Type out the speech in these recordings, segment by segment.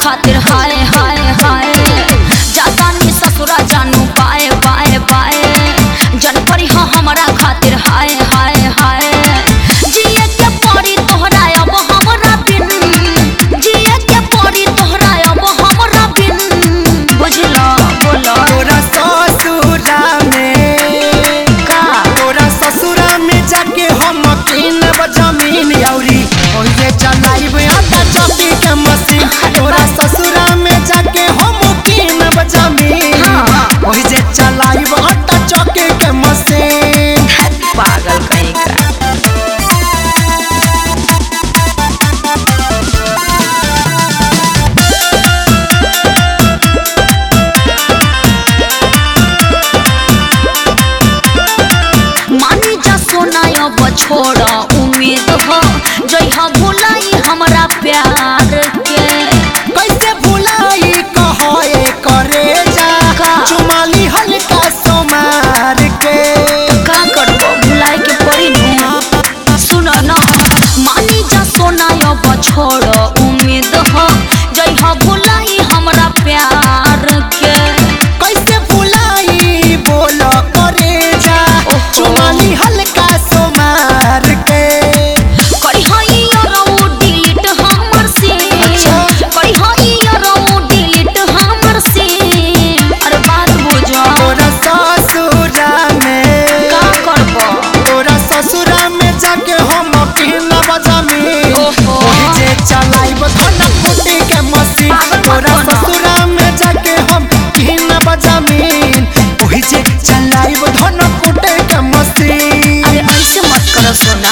खातिर हाय हाय हाय जाता नी ससुरा जानू पाए पाए पाए जन परी हाँ हमारा खातिर हाय हाय हाय जिए के पड़ी तोहरा अब हमरा बिन जिए के पड़ी तोहरा अब हमरा बिन बुझलो बोलो तोरा ससुरा में का तोरा ससुरा में जाके हम किनब जमीन औरी ओइजे चलाइब आटा चक्की के मशीन तोरा ससुरा में जाके हम किनब जमीन ओइजे चलाइब आटा चक्की के मशीन पागल कहीं का मानी जा सोना अब छोड़ उम्मीद हो जइहा भुलाई हमरा प्यार के कैसे भुलाई कहे करे जा का? चुमाली हल्का सोमार के का करबो भुलाई के पड़ी नु सुन न मानी जा सोना अब छोड़ उम्मीद हो जइहा भुलाई हमरा प्यार के कैसे भुलाई बोल करे जा चुमाली हल्का सोमार के करी हई यारो डिलीट हमर से करी हई यारो डिलीट हमर से अरे बात बुझो तोरा ससुरा में का करबो तोरा ससुरा में जाके हम किनब जमीन ओहो। ओहि जे चलाइब धन कुटी के मशीन तोरा ससुरा में जाके हम किनब जमीन ओहि जे चलाइब धन कुटी के मशीन अरे ऐसे मत करो सोना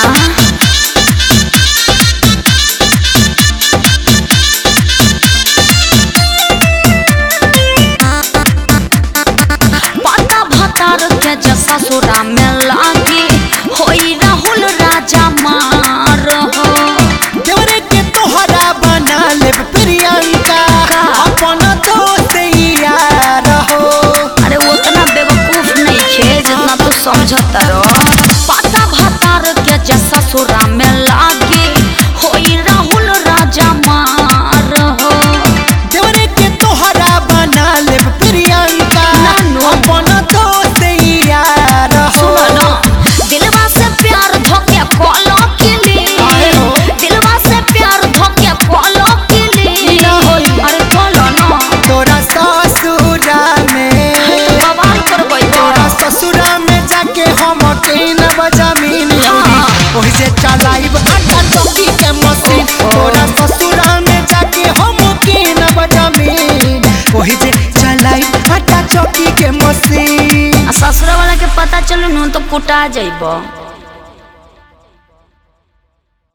पता भतार के जैसा ससुरा में लागी होई राहुल राजा मार हो देवरे के तोहरा बना लेब प्रियंका का? अपन दोस्त यार हो अरे उतना बेवकूफ नहीं खे जितना तू समझता रो पता भतार के जैसा ससुरा में लागी होई राहुल राजा मार हो देवरे के तोहरा बना लेब प्रियंका नानू। अपन दोस्त यार हो सुनो ना दिलवा से प्यार धोके कॉलो के लिए अरे हो। दिलवा से प्यार धोके कॉलो के लिए ना होई। अरे कॉलो ना तोरा ससुरा में बवाल करबै तोरा ससुरा में जाके हम किनब जमीन हाँ। ओहि से चलाइब आटा चक्की के मशीन ओहो। तोरा ससुरा में जाके हम किनब जमीन ओहि से चलाइब आटा चक्की के मशीन आ ससुरा वाला के पता चलू न तो कुटा जाइबो